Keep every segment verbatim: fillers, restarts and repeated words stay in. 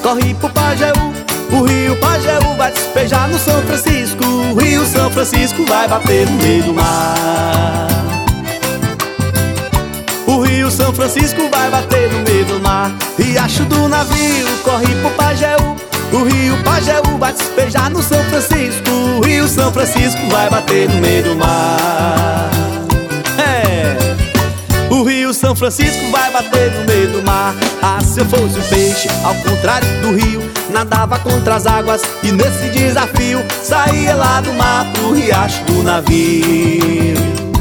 corre pro Pajeú. O rio Pajeú vai despejar no São Francisco. O rio São Francisco vai bater no meio do mar. O rio São Francisco vai bater no meio do mar. Riacho do navio corre pro Pajeú. O rio Pajeú vai despejar no São Francisco. O rio São Francisco vai bater no meio do mar. É, o rio São Francisco vai bater no meio do mar. Ah, se eu fosse o peixe, ao contrário do rio, nadava contra as águas e nesse desafio saía lá do mar pro riacho do navio.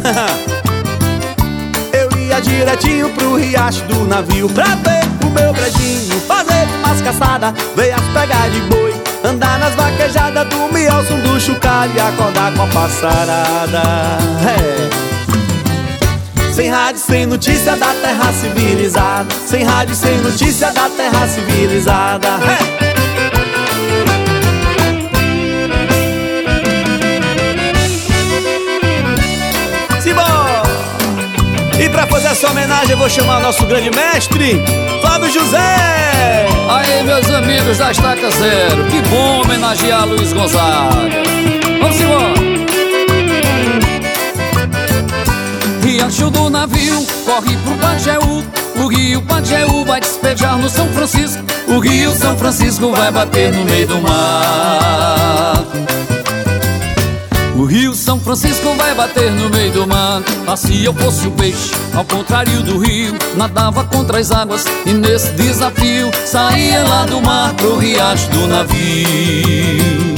Eu ia direitinho pro riacho do navio pra ver o meu brejinho, fazer umas caçadas, ver as pegadas de boi, andar nas vaquejadas, dormir ao som do chocalho e acordar com a passarada. É. Sem rádio, sem notícia da terra civilizada. Sem rádio, sem notícia da terra civilizada. É. E pra fazer essa homenagem eu vou chamar o nosso grande mestre, Flávio José. Aí, meus amigos da Estaca Zero, que bom homenagear Luiz Gonzaga. Vamos embora. Riacho do navio corre pro Pajeú. O rio Pajeú vai despejar no São Francisco. O rio São Francisco vai bater no meio do mar. O rio São Francisco vai bater no meio do mar. Ah, se eu fosse o peixe, ao contrário do rio, nadava contra as águas e nesse desafio saía lá do mar pro riacho do navio.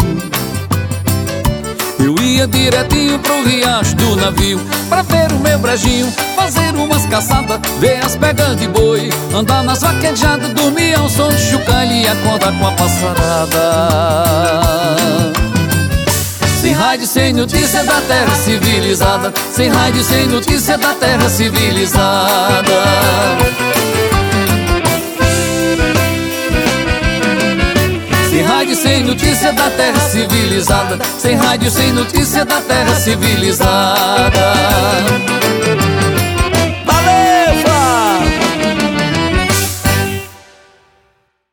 Eu ia direitinho pro riacho do navio pra ver o meu brejinho, fazer umas caçadas, ver as pegas de boi, andar nas vaquejadas, dormir ao som de chocalho e acordar com a passarada. Sem rádio, sem notícia da terra civilizada. Sem rádio, sem notícia da terra civilizada. Sem rádio, sem notícia da terra civilizada. Sem rádio, sem notícia da terra civilizada.